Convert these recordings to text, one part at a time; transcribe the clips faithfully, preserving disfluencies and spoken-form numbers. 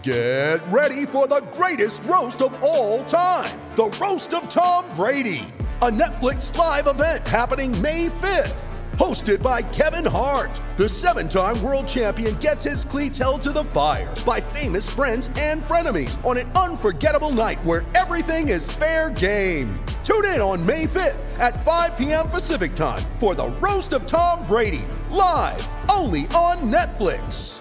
Get ready for the greatest roast of all time, the Roast of Tom Brady, a Netflix live event happening May fifth. Hosted by Kevin Hart, the seven-time world champion gets his cleats held to the fire by famous friends and frenemies on an unforgettable night where everything is fair game. Tune in on May fifth at five p.m. Pacific time for the Roast of Tom Brady, live only on Netflix.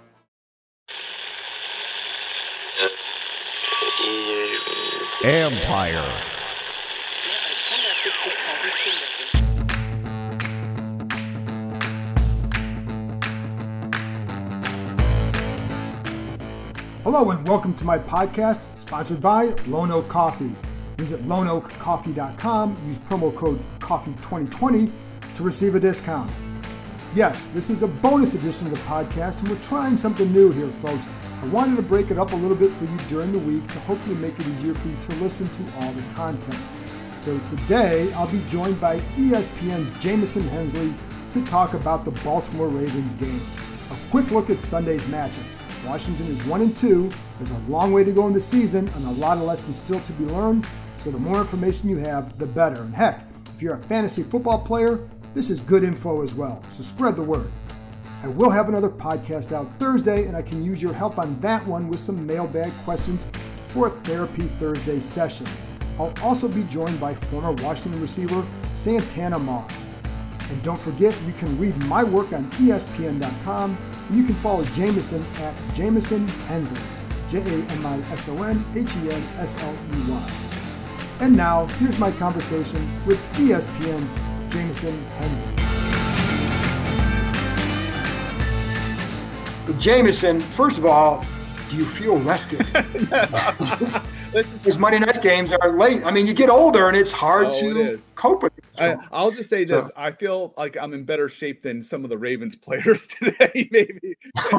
Empire. Hello and welcome to my podcast, sponsored by Lone Oak Coffee. Visit lone oak coffee dot com, use promo code coffee twenty twenty to receive a discount. Yes, this is a bonus edition of the podcast, and we're trying something new here, folks. I wanted to break it up a little bit for you during the week to hopefully make it easier for you to listen to all the content. So today, I'll be joined by E S P N's Jamison Hensley to talk about the Baltimore Ravens game. A quick look at Sunday's matchup. Washington is one and two. There's a long way to go in the season and a lot of lessons still to be learned. So the more information you have, the better. And heck, if you're a fantasy football player, this is good info as well. So spread the word. I will have another podcast out Thursday, and I can use your help on that one with some mailbag questions for a Therapy Thursday session. I'll also be joined by former Washington receiver Santana Moss. And don't forget, you can read my work on E S P N dot com, and you can follow Jamison at Jamison Hensley, J A M I S O N H E N S L E Y. And now, here's my conversation with E S P N's Jamison Hensley. Jamison, first of all, do you feel rested? These Monday night games are late. I mean, you get older and it's hard oh, to it cope with it. I, I'll just say this. So, I feel like I'm in better shape than some of the Ravens players today, maybe.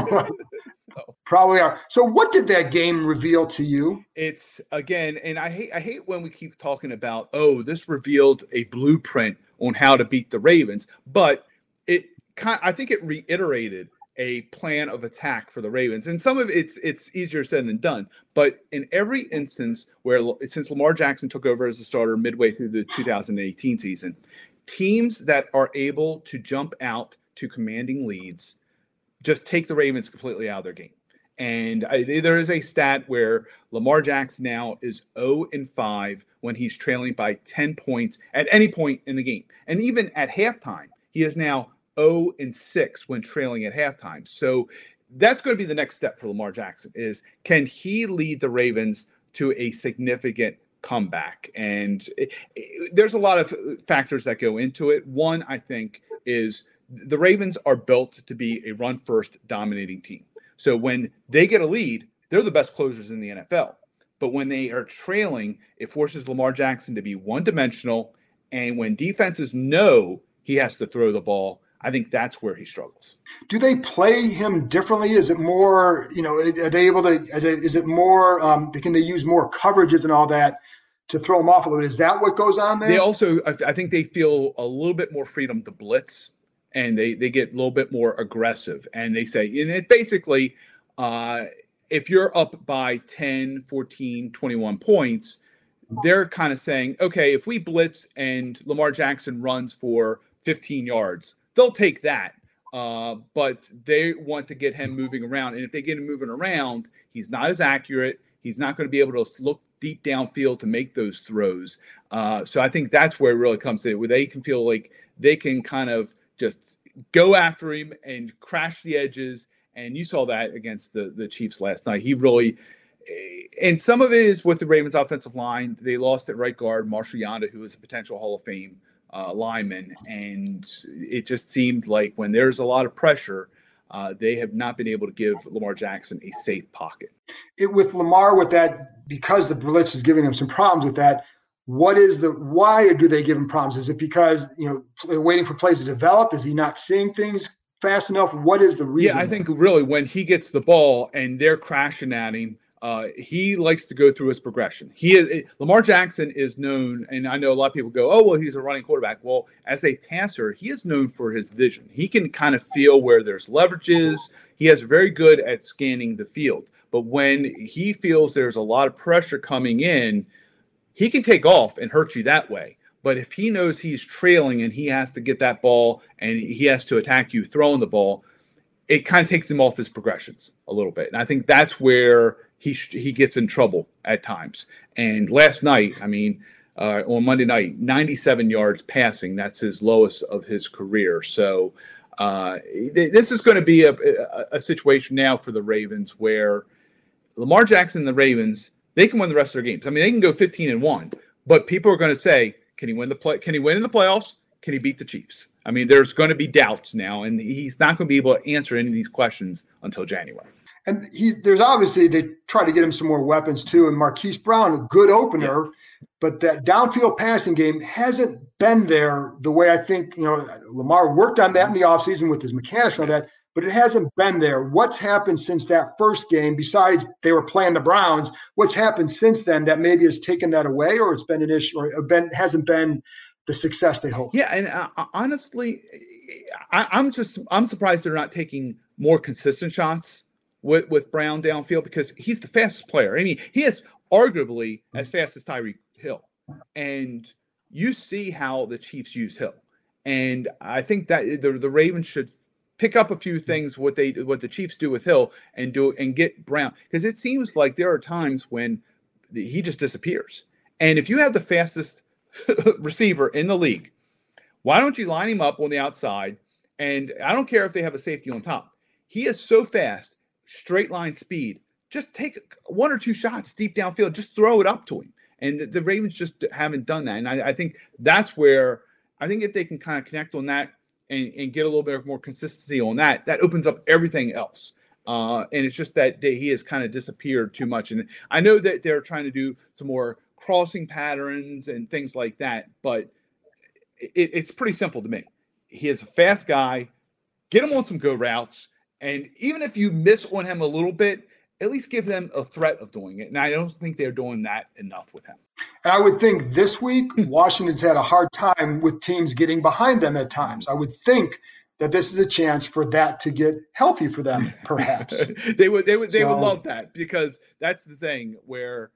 so. Probably are. So what did that game reveal to you? It's, again, and I hate I hate when we keep talking about, oh, this revealed a blueprint on how to beat the Ravens. But it kind I think it reiterated a plan of attack for the Ravens. And some of it's it's easier said than done. But in every instance where, since Lamar Jackson took over as a starter midway through the two thousand eighteen season, teams that are able to jump out to commanding leads just take the Ravens completely out of their game. And I, there is a stat where Lamar Jackson now is oh and five when he's trailing by ten points at any point in the game. And even at halftime, he is now oh and six when trailing at halftime. So that's going to be the next step for Lamar Jackson is, can he lead the Ravens to a significant comeback? And it, it, there's a lot of factors that go into it. One, I think, is the Ravens are built to be a run-first dominating team. So when they get a lead, they're the best closers in the N F L. But when they are trailing, it forces Lamar Jackson to be one-dimensional. And when defenses know he has to throw the ball, I think that's where he struggles. Do they play him differently? Is it more, you know, are they able to, is it more, um, can they use more coverages and all that to throw him off a little bit? Is that what goes on there? They also, I think they feel a little bit more freedom to blitz, and they, they get a little bit more aggressive. And they say, and it's basically, uh, if you're up by ten, fourteen, twenty-one points, they're kind of saying, okay, if we blitz and Lamar Jackson runs for fifteen yards, they'll take that, uh, but they want to get him moving around. And if they get him moving around, he's not as accurate. He's not going to be able to look deep downfield to make those throws. Uh, so I think that's where it really comes in, where they can feel like they can kind of just go after him and crash the edges. And you saw that against the, the Chiefs last night. He really – and some of it is with the Ravens offensive line. They lost at right guard Marshall Yanda, who is a potential Hall of Fame Uh, lineman, and it just seemed like when there's a lot of pressure, uh, they have not been able to give Lamar Jackson a safe pocket. It, with Lamar, with that, because the blitz is giving him some problems with that, what is the, why do they give him problems? Is it because, you know, they're waiting for plays to develop? Is he not seeing things fast enough? What is the reason? Yeah, I think really when he gets the ball and they're crashing at him, Uh, he likes to go through his progression. He is Lamar Jackson is known, and I know a lot of people go, "Oh, well, he's a running quarterback." Well, as a passer, he is known for his vision. He can kind of feel where there's leverages. He is very good at scanning the field. But when he feels there's a lot of pressure coming in, he can take off and hurt you that way. But if he knows he's trailing and he has to get that ball and he has to attack you throwing the ball, it kind of takes him off his progressions a little bit. And I think that's where he sh- he gets in trouble at times. And last night, I mean, uh, on Monday night, ninety-seven yards passing. That's his lowest of his career. So uh, th- this is going to be a, a, a situation now for the Ravens where Lamar Jackson and the Ravens, they can win the rest of their games. I mean, they can go fifteen and one, but people are going to say, can he win the play? Can he win in the playoffs? Can he beat the Chiefs? I mean, there's going to be doubts now, and he's not going to be able to answer any of these questions until January. And he, there's obviously, they try to get him some more weapons too. And Marquise Brown, a good opener, yeah. but that downfield passing game hasn't been there the way I think, you know, Lamar worked on that in the offseason with his mechanics and all that, but it hasn't been there. What's happened since that first game, besides they were playing the Browns, what's happened since then that maybe has taken that away, or it's been an issue, or been, hasn't been the success they hope? Yeah, and uh, honestly, I, I'm just I'm surprised they're not taking more consistent shots with, with Brown downfield, because he's the fastest player. I mean, he is arguably as fast as Tyreek Hill, and you see how the Chiefs use Hill, and I think that the the Ravens should pick up a few things what they what the Chiefs do with Hill and do and get Brown, because it seems like there are times when the, he just disappears. And if you have the fastest receiver in the league, why don't you line him up on the outside? And I don't care if they have a safety on top. He is so fast, straight line speed. Just take one or two shots deep downfield. Just throw it up to him. And the, the Ravens just haven't done that. And I, I think that's where I think if they can kind of connect on that and, and get a little bit more consistency on that, that opens up everything else. Uh, and it's just that they, he has kind of disappeared too much. And I know that they're trying to do some more crossing patterns and things like that, but it, it's pretty simple to me. He is a fast guy. Get him on some go routes, and even if you miss on him a little bit, at least give them a threat of doing it. And I don't think they're doing that enough with him. And I would think this week Washington's had a hard time with teams getting behind them at times. I would think that this is a chance for that to get healthy for them, perhaps. they would they would they so, would love that, because that's the thing where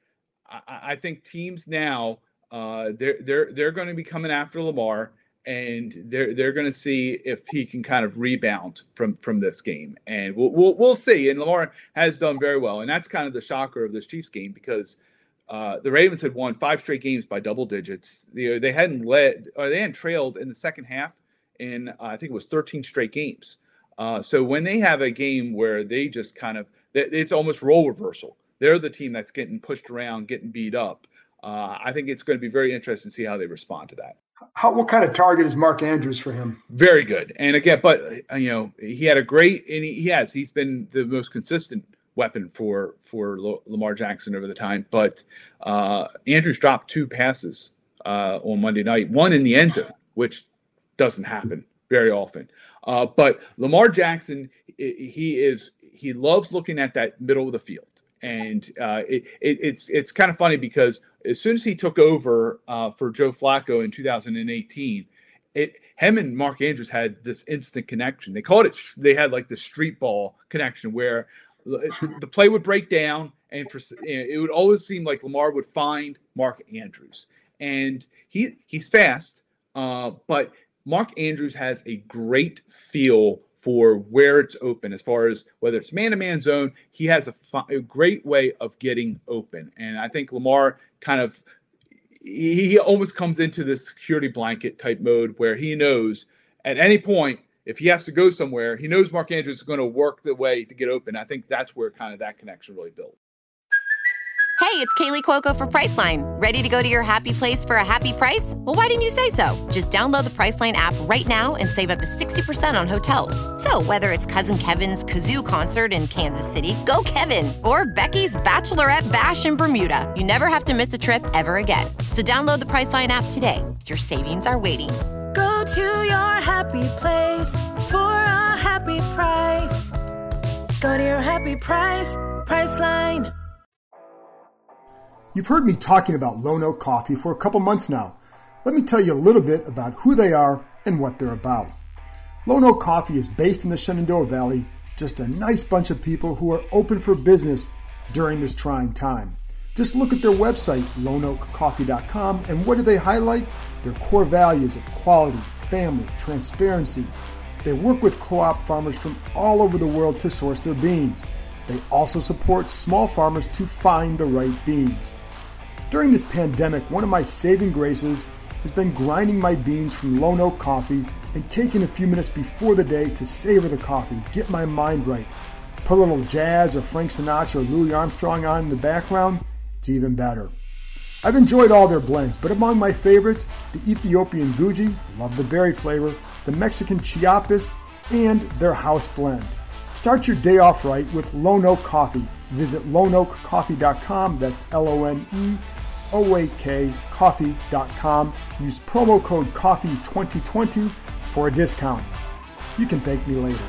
I think teams now uh, they're they're they're going to be coming after Lamar, and they're they're going to see if he can kind of rebound from from this game, and we'll we'll, we'll see. And Lamar has done very well, and that's kind of the shocker of this Chiefs game, because uh, the Ravens had won five straight games by double digits. They they hadn't led or they hadn't trailed in the second half in uh, I think it was thirteen straight games. Uh, so when they have a game where they just kind of it's almost role reversal. They're the team that's getting pushed around, getting beat up. Uh, I think it's going to be very interesting to see how they respond to that. How, what kind of target is Mark Andrews for him? Very good. And again, but uh, you know, he had a great, and he, he has, he's been the most consistent weapon for, for Lamar Jackson over the time. But uh, Andrews dropped two passes uh, on Monday night, one in the end zone, which doesn't happen very often. Uh, but Lamar Jackson, he is, he loves looking at that middle of the field. And uh, it, it, it's it's kind of funny, because as soon as he took over uh, for Joe Flacco in two thousand eighteen, it him and Mark Andrews had this instant connection. They called it they had like the street ball connection, where the play would break down, and for, it would always seem like Lamar would find Mark Andrews, and he he's fast, uh, but Mark Andrews has a great feel for where it's open, as far as whether it's man-to-man zone. He has a, fi- a great way of getting open. And I think Lamar kind of, he, he almost comes into this security blanket type mode, where he knows at any point, if he has to go somewhere, he knows Mark Andrews is going to work the way to get open. I think that's where kind of that connection really built. Hey, it's Kaylee Cuoco for Priceline. Ready to go to your happy place for a happy price? Well, why didn't you say so? Just download the Priceline app right now and save up to sixty percent on hotels. So whether it's Cousin Kevin's Kazoo Concert in Kansas City, go Kevin, or Becky's Bachelorette Bash in Bermuda, you never have to miss a trip ever again. So download the Priceline app today. Your savings are waiting. Go to your happy place for a happy price. Go to your happy price, Priceline. You've heard me talking about Lone Oak Coffee for a couple months now. Let me tell you a little bit about who they are and what they're about. Lone Oak Coffee is based in the Shenandoah Valley, just a nice bunch of people who are open for business during this trying time. Just look at their website, lone oak coffee dot com, and what do they highlight? Their core values of quality, family, transparency. They work with co-op farmers from all over the world to source their beans. They also support small farmers to find the right beans. During this pandemic, one of my saving graces has been grinding my beans from Lone Oak Coffee and taking a few minutes before the day to savor the coffee, get my mind right. Put a little jazz or Frank Sinatra or Louis Armstrong on in the background, it's even better. I've enjoyed all their blends, but among my favorites, the Ethiopian Guji, love the berry flavor, the Mexican Chiapas, and their house blend. Start your day off right with Lone Oak Coffee. Visit lone oak coffee dot com, that's L O N E O A K coffee dot com. Use promo code coffee twenty twenty for a discount. You can thank me later.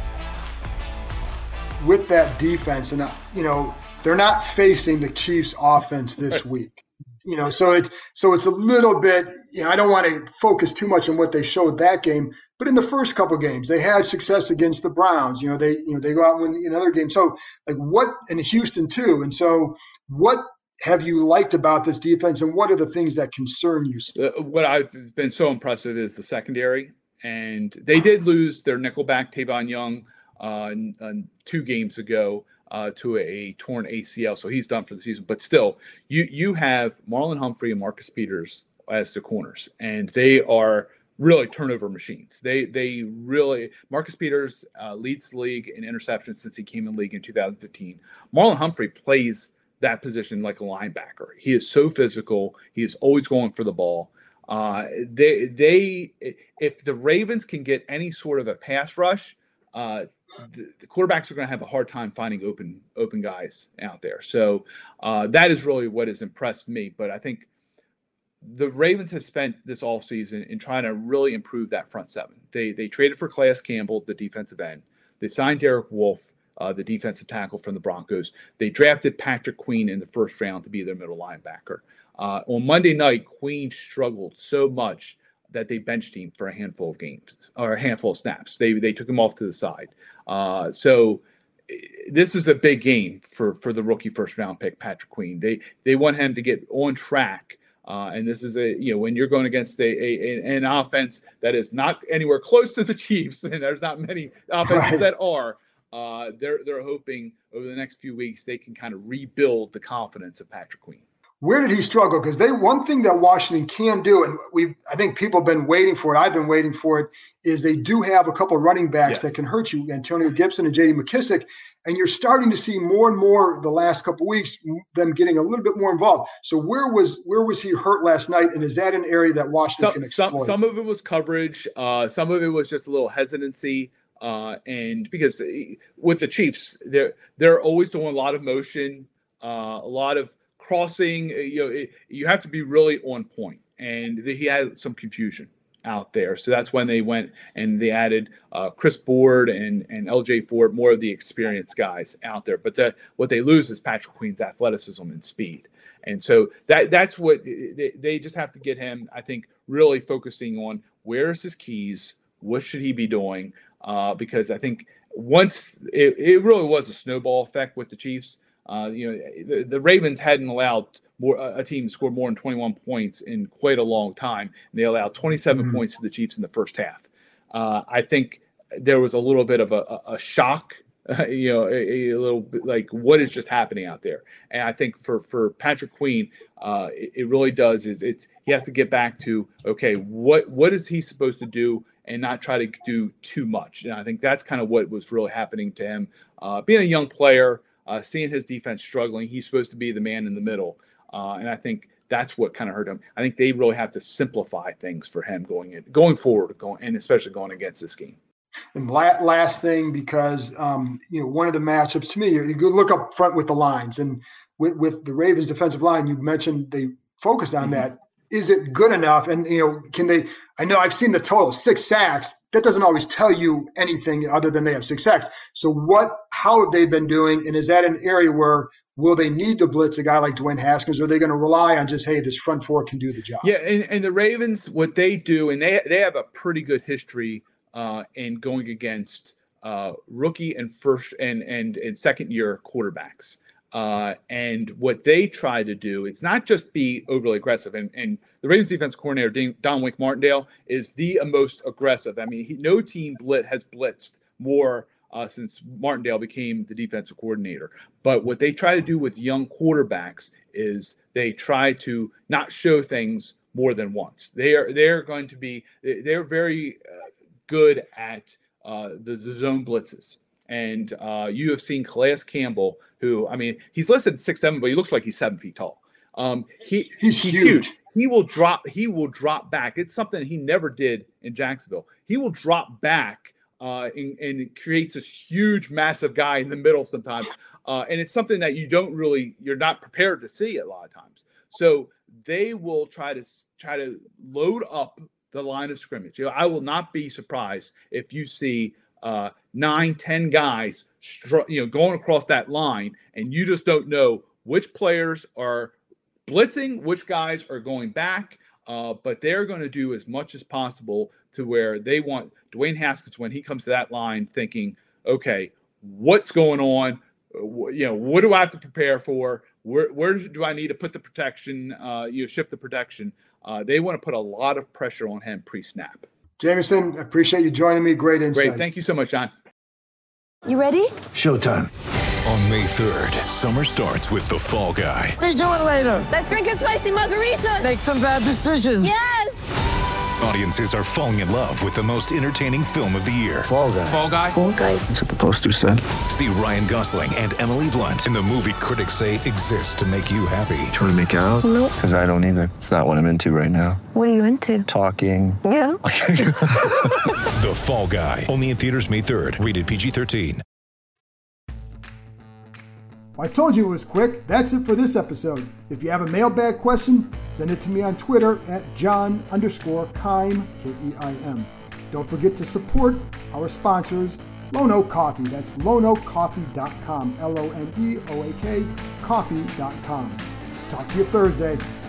With that defense, and you know, they're not facing the Chiefs offense this week. You know, so it's so it's a little bit, you know, I don't want to focus too much on what they showed that game, but in the first couple games, they had success against the Browns. You know, they you know they go out and win another game. So like what in Houston too. And so what have you liked about this defense, and what are the things that concern you? Uh, what I've been so impressive is the secondary, and they did lose their nickelback Tavon Young uh, n- n- two games ago. Uh, to a torn A C L, so he's done for the season. But still, you you have Marlon Humphrey and Marcus Peters as the corners, and they are really turnover machines. They they really Marcus Peters uh, leads the league in interceptions since he came in the league in two thousand fifteen. Marlon Humphrey plays that position like a linebacker. He is so physical. He is always going for the ball. Uh, they they if the Ravens can get any sort of a pass rush, uh, the, the quarterbacks are going to have a hard time finding open open guys out there. So uh, that is really what has impressed me. But I think the Ravens have spent this offseason in trying to really improve that front seven. They they traded for Calais Campbell, the defensive end. They signed Derek Wolfe, uh, the defensive tackle from the Broncos. They drafted Patrick Queen in the first round to be their middle linebacker. Uh, on Monday night, Queen struggled so much that they benched him for a handful of games or a handful of snaps. They they took him off to the side. Uh, so this is a big game for, for the rookie first round pick, Patrick Queen. They they want him to get on track. Uh, and this is a, you know, when you're going against a, a an offense that is not anywhere close to the Chiefs, and there's not many offenses right. that are, uh, they're they're hoping over the next few weeks they can kind of rebuild the confidence of Patrick Queen. Where did he struggle? Because they one thing that Washington can do, and we I think people have been waiting for it. I've been waiting for it. Is they do have a couple of running backs yes. that can hurt you, Antonio Gibson and J D McKissick, and you're starting to see more and more the last couple of weeks them getting a little bit more involved. So where was where was he hurt last night, and is that an area that Washington some, can exploit? Some some of it was coverage. Uh, some of it was just a little hesitancy. Uh, and because with the Chiefs, they're they're always doing a lot of motion, uh, a lot of crossing. You know, it, you have to be really on point, and the, he had some confusion out there. So that's when they went and they added uh, Chris Board and and L J Ford, more of the experienced guys out there. But the, what they lose is Patrick Queen's athleticism and speed. And so that that's what they, they just have to get him, I think, really focusing on where is his keys, what should he be doing, uh, because I think once it, it really was a snowball effect with the Chiefs. Uh, you know, the, the Ravens hadn't allowed more a team to score more than twenty-one points in quite a long time. And they allowed twenty-seven mm-hmm. points to the Chiefs in the first half. Uh, I think there was a little bit of a, a shock, uh, you know, a, a little bit like what is just happening out there. And I think for, for Patrick Queen, uh, it, it really does is it's he has to get back to, okay, what what is he supposed to do and not try to do too much. And I think that's kind of what was really happening to him. Uh, being a young player, Uh, seeing his defense struggling, he's supposed to be the man in the middle. Uh, and I think that's what kind of hurt him. I think they really have to simplify things for him going in, going forward, going, and especially going against this game. And la- last thing, because, um, you know, one of the matchups to me, you go look up front with the lines. And with, with the Ravens defensive line, you mentioned they focused on mm-hmm. that. Is it good enough? And, you know, can they – I know I've seen the total, six sacks. That doesn't always tell you anything other than they have six sacks. So what – how have they been doing? And is that an area where will they need to blitz a guy like Dwayne Haskins, or are they going to rely on just, hey, this front four can do the job? Yeah, and, and the Ravens, what they do, and they they have a pretty good history uh, in going against uh, rookie and first and, and, and second-year quarterbacks. Uh, and what they try to do, it's not just be overly aggressive. And, and the Ravens defense coordinator, Don Wink Martindale, is the most aggressive. I mean, he, no team blit, has blitzed more uh, since Martindale became the defensive coordinator. But what they try to do with young quarterbacks is they try to not show things more than once. They are they're going to be they're very uh, good at uh, the, the zone blitzes. And uh, you have seen Calais Campbell, who, I mean, he's listed six seven, but he looks like he's seven feet tall. Um, he, he's, he's huge. huge. He will drop. He will drop back. It's something he never did in Jacksonville. He will drop back uh, and, and it creates this huge, massive guy in the middle sometimes. Uh, and it's something that you don't really, you're not prepared to see a lot of times. So they will try to try to load up the line of scrimmage. You know, I will not be surprised if you see Uh, nine, ten guys, str- you know, going across that line, and you just don't know which players are blitzing, which guys are going back. Uh, but they're going to do as much as possible to where they want Dwayne Haskins, when he comes to that line, thinking, okay, what's going on? You know, what do I have to prepare for? Where, where do I need to put the protection? Uh, you know, shift the protection. Uh, they want to put a lot of pressure on him pre-snap. Jamison, I appreciate you joining me. Great insight. Great. Thank you so much, John. You ready? Showtime. On May third, summer starts with The Fall Guy. Let's do it later. Let's drink a spicy margarita. Make some bad decisions. Yes. Audiences are falling in love with the most entertaining film of the year. Fall Guy. Fall Guy? Fall Guy. That's what the poster said. See Ryan Gosling and Emily Blunt in the movie critics say exists to make you happy. Trying to make it out? Nope. Because I don't either. It's not what I'm into right now. What are you into? Talking. Yeah. The Fall Guy. Only in theaters May third. Rated P G thirteen. I told you it was quick. That's it for this episode. If you have a mailbag question, send it to me on Twitter at John underscore Keim, K E I M. Don't forget to support our sponsors, Lono Coffee. That's lono coffee dot com, L O N E O A K, coffee dot com. Talk to you Thursday.